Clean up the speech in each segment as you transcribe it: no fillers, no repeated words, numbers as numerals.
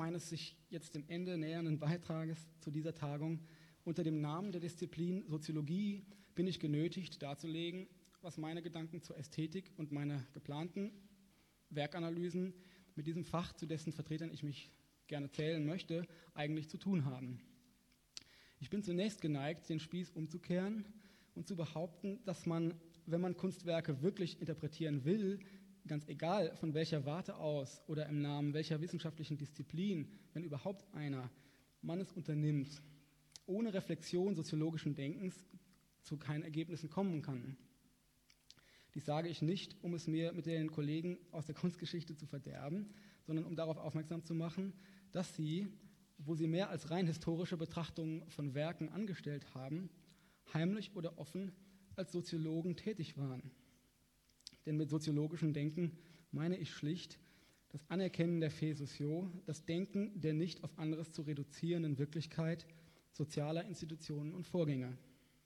meines sich jetzt dem Ende nähernden Beitrages zu dieser Tagung unter dem Namen der Disziplin Soziologie bin ich genötigt darzulegen, was meine Gedanken zur Ästhetik und meine geplanten Werkanalysen mit diesem Fach, zu dessen Vertretern ich mich gerne zählen möchte, eigentlich zu tun haben. Ich bin zunächst geneigt, den Spieß umzukehren und zu behaupten, dass man, wenn man Kunstwerke wirklich interpretieren will, ganz egal von welcher Warte aus oder im Namen welcher wissenschaftlichen Disziplin, wenn überhaupt einer, man es unternimmt, ohne Reflexion soziologischen Denkens zu keinen Ergebnissen kommen kann. Dies sage ich nicht, um es mir mit den Kollegen aus der Kunstgeschichte zu verderben, sondern um darauf aufmerksam zu machen, dass sie, wo sie mehr als rein historische Betrachtungen von Werken angestellt haben, heimlich oder offen als Soziologen tätig waren. Denn mit soziologischem Denken meine ich schlicht das Anerkennen der fait sociaux, das Denken der nicht auf anderes zu reduzierenden Wirklichkeit sozialer Institutionen und Vorgänge.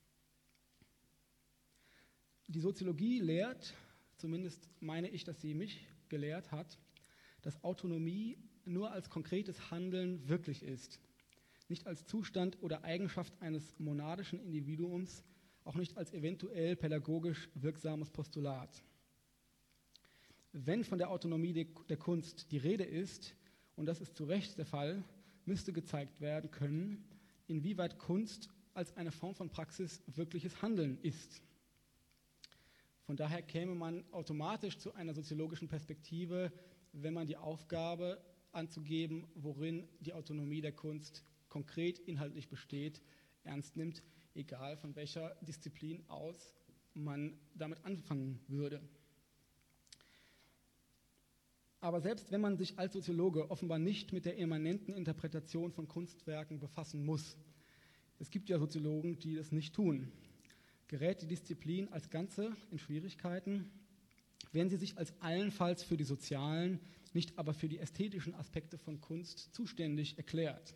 Die Soziologie lehrt, zumindest meine ich, dass sie mich gelehrt hat, dass Autonomie nur als konkretes Handeln wirklich ist, nicht als Zustand oder Eigenschaft eines monadischen Individuums, auch nicht als eventuell pädagogisch wirksames Postulat. Wenn von der Autonomie der Kunst die Rede ist, und das ist zu Recht der Fall, müsste gezeigt werden können, inwieweit Kunst als eine Form von Praxis wirkliches Handeln ist. Von daher käme man automatisch zu einer soziologischen Perspektive, wenn man die Aufgabe anzugeben, worin die Autonomie der Kunst konkret inhaltlich besteht, ernst nimmt, egal von welcher Disziplin aus man damit anfangen würde. Aber selbst wenn man sich als Soziologe offenbar nicht mit der immanenten Interpretation von Kunstwerken befassen muss, es gibt ja Soziologen, die das nicht tun, gerät die Disziplin als Ganze in Schwierigkeiten, wenn sie sich als allenfalls für die sozialen, nicht aber für die ästhetischen Aspekte von Kunst zuständig erklärt.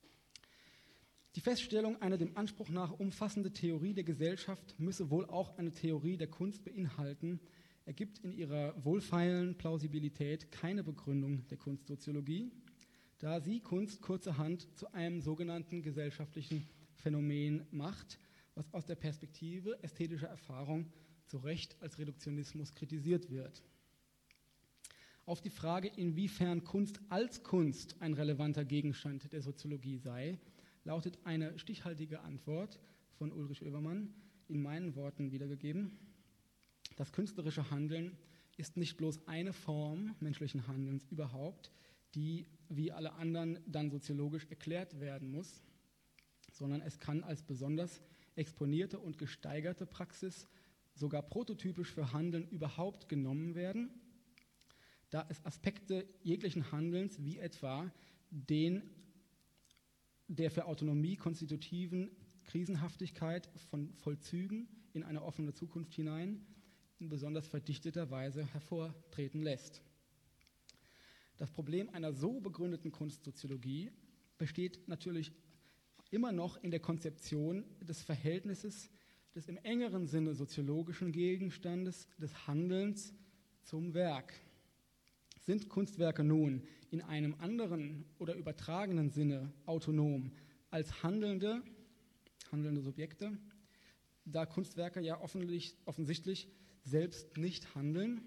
Die Feststellung, eine dem Anspruch nach umfassende Theorie der Gesellschaft müsse wohl auch eine Theorie der Kunst beinhalten, ergibt in ihrer wohlfeilen Plausibilität keine Begründung der Kunstsoziologie, da sie Kunst kurzerhand zu einem sogenannten gesellschaftlichen Phänomen macht, was aus der Perspektive ästhetischer Erfahrung zu Recht als Reduktionismus kritisiert wird. Auf die Frage, inwiefern Kunst als Kunst ein relevanter Gegenstand der Soziologie sei, lautet eine stichhaltige Antwort von Ulrich Oevermann, in meinen Worten wiedergegeben: Das künstlerische Handeln ist nicht bloß eine Form menschlichen Handelns überhaupt, die wie alle anderen dann soziologisch erklärt werden muss, sondern es kann als besonders exponierte und gesteigerte Praxis sogar prototypisch für Handeln überhaupt genommen werden, da es Aspekte jeglichen Handelns, wie etwa den der für Autonomie konstitutiven Krisenhaftigkeit von Vollzügen in eine offene Zukunft hinein, in besonders verdichteter Weise hervortreten lässt. Das Problem einer so begründeten Kunstsoziologie besteht natürlich immer noch in der Konzeption des Verhältnisses des im engeren Sinne soziologischen Gegenstandes des Handelns zum Werk. Sind Kunstwerke nun in einem anderen oder übertragenen Sinne autonom als handelnde Subjekte, da Kunstwerke ja offensichtlich selbst nicht handeln?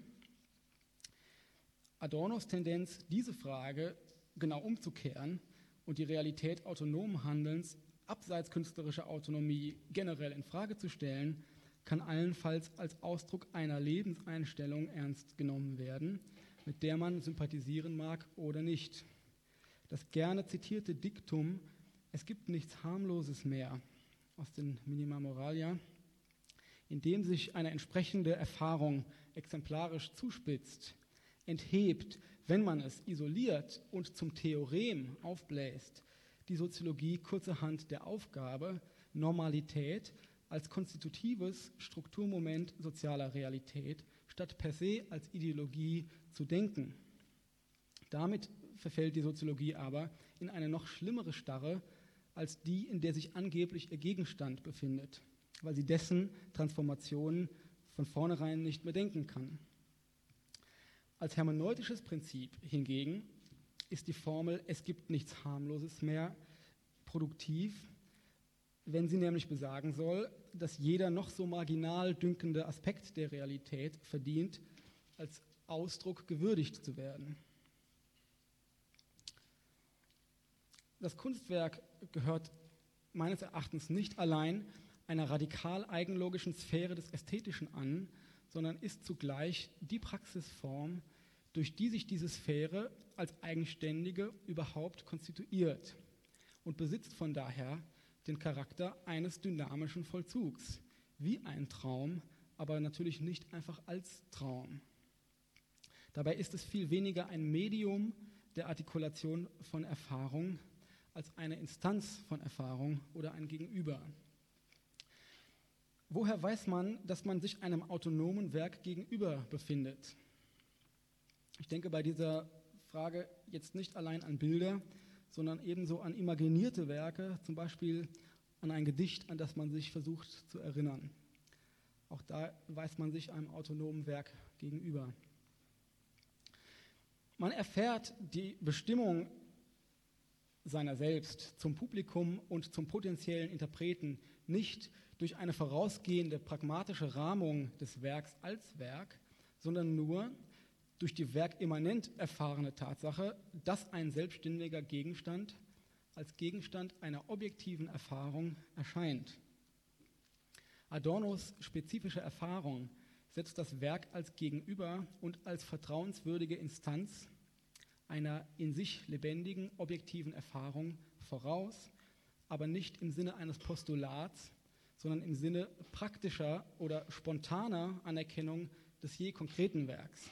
Adornos Tendenz, diese Frage genau umzukehren und die Realität autonomen Handelns abseits künstlerischer Autonomie generell in Frage zu stellen, kann allenfalls als Ausdruck einer Lebenseinstellung ernst genommen werden, mit der man sympathisieren mag oder nicht. Das gerne zitierte Diktum, es gibt nichts Harmloses mehr, aus den Minima Moralia, in dem sich eine entsprechende Erfahrung exemplarisch zuspitzt, enthebt, wenn man es isoliert und zum Theorem aufbläst, die Soziologie kurzerhand der Aufgabe, Normalität als konstitutives Strukturmoment sozialer Realität statt per se als Ideologie zu denken. Damit verfällt die Soziologie aber in eine noch schlimmere Starre als die, in der sich angeblich ihr Gegenstand befindet, weil sie dessen Transformationen von vornherein nicht mehr denken kann. Als hermeneutisches Prinzip hingegen ist die Formel "Es gibt nichts Harmloses mehr" produktiv, wenn sie nämlich besagen soll, dass jeder noch so marginal dünkende Aspekt der Realität verdient, als Ausdruck gewürdigt zu werden. Das Kunstwerk gehört meines Erachtens nicht allein einer radikal eigenlogischen Sphäre des Ästhetischen an, sondern ist zugleich die Praxisform, durch die sich diese Sphäre als eigenständige überhaupt konstituiert und besitzt von daher den Charakter eines dynamischen Vollzugs, wie ein Traum, aber natürlich nicht einfach als Traum. Dabei ist es viel weniger ein Medium der Artikulation von Erfahrung als eine Instanz von Erfahrung oder ein Gegenüber. Woher weiß man, dass man sich einem autonomen Werk gegenüber befindet? Ich denke bei dieser Frage jetzt nicht allein an Bilder, sondern ebenso an imaginierte Werke, zum Beispiel an ein Gedicht, an das man sich versucht zu erinnern. Auch da weiß man sich einem autonomen Werk gegenüber. Man erfährt die Bestimmung seiner selbst zum Publikum und zum potenziellen Interpreten nicht durch eine vorausgehende pragmatische Rahmung des Werks als Werk, sondern nur durch die werkimmanent erfahrene Tatsache, dass ein selbstständiger Gegenstand als Gegenstand einer objektiven Erfahrung erscheint. Adornos spezifische Erfahrung setzt das Werk als Gegenüber und als vertrauenswürdige Instanz einer in sich lebendigen, objektiven Erfahrung voraus, aber nicht im Sinne eines Postulats, sondern im Sinne praktischer oder spontaner Anerkennung des je konkreten Werks.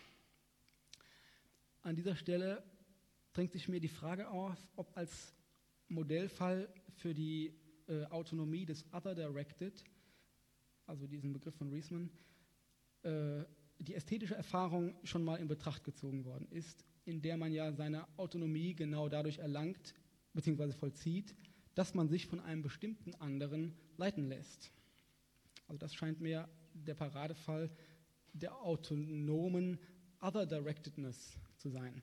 An dieser Stelle drängt sich mir die Frage auf, ob als Modellfall für die Autonomie des Other-Directed, also diesen Begriff von Riesman, die ästhetische Erfahrung schon mal in Betracht gezogen worden ist, in der man ja seine Autonomie genau dadurch erlangt bzw. vollzieht, dass man sich von einem bestimmten anderen leiten lässt. Also das scheint mir der Paradefall der autonomen Other-Directedness zu sein.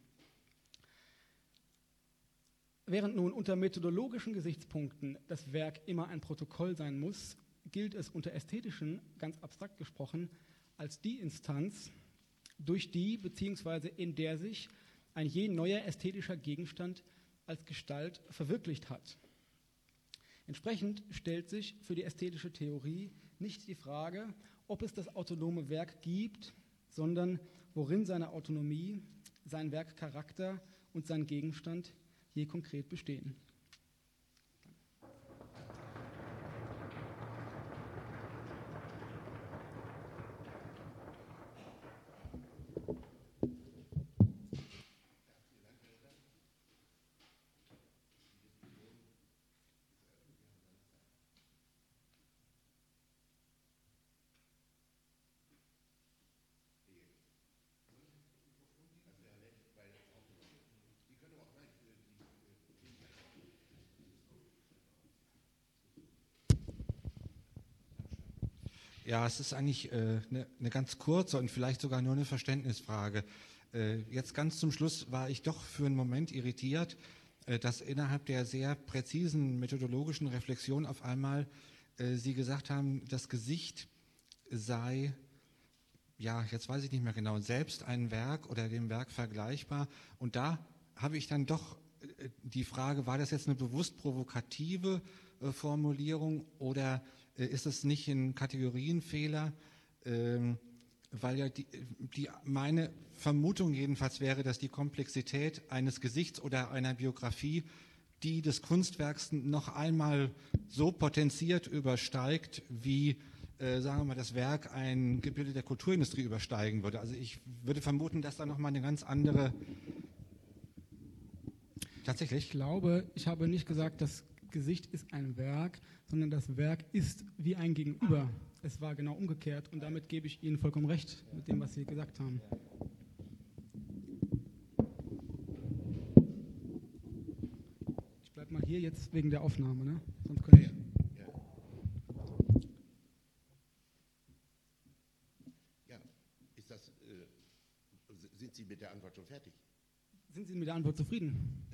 Während nun unter methodologischen Gesichtspunkten das Werk immer ein Protokoll sein muss, gilt es unter ästhetischen, ganz abstrakt gesprochen, als die Instanz, durch die bzw. in der sich ein je neuer ästhetischer Gegenstand als Gestalt verwirklicht hat. Entsprechend stellt sich für die ästhetische Theorie nicht die Frage, ob es das autonome Werk gibt, sondern worin seine Autonomie, sein Werkcharakter und sein Gegenstand je konkret bestehen. Ja, es ist eigentlich eine ganz kurze und vielleicht sogar nur eine Verständnisfrage. Jetzt ganz zum Schluss war ich doch für einen Moment irritiert, dass innerhalb der sehr präzisen methodologischen Reflexion auf einmal Sie gesagt haben, das Gesicht sei, ja, jetzt weiß ich nicht mehr genau, selbst ein Werk oder dem Werk vergleichbar. Und da habe ich dann doch die Frage, war das jetzt eine bewusst provokative Formulierung oder ist es nicht ein Kategorienfehler, weil ja meine Vermutung jedenfalls wäre, dass die Komplexität eines Gesichts oder einer Biografie die des Kunstwerks noch einmal so potenziert übersteigt, wie, sagen wir mal, das Werk ein Gebilde der Kulturindustrie übersteigen würde. Also ich würde vermuten, dass da nochmal eine ganz andere... Tatsächlich? Ich glaube, ich habe nicht gesagt, das Gesicht ist ein Werk, sondern das Werk ist wie ein Gegenüber. Es war genau umgekehrt und damit gebe ich Ihnen vollkommen recht mit dem, was Sie gesagt haben. Ich bleibe mal hier jetzt wegen der Aufnahme, ne? Sonst könnte ich... Ja, ist das, sind Sie mit der Antwort schon fertig? Sind Sie mit der Antwort zufrieden?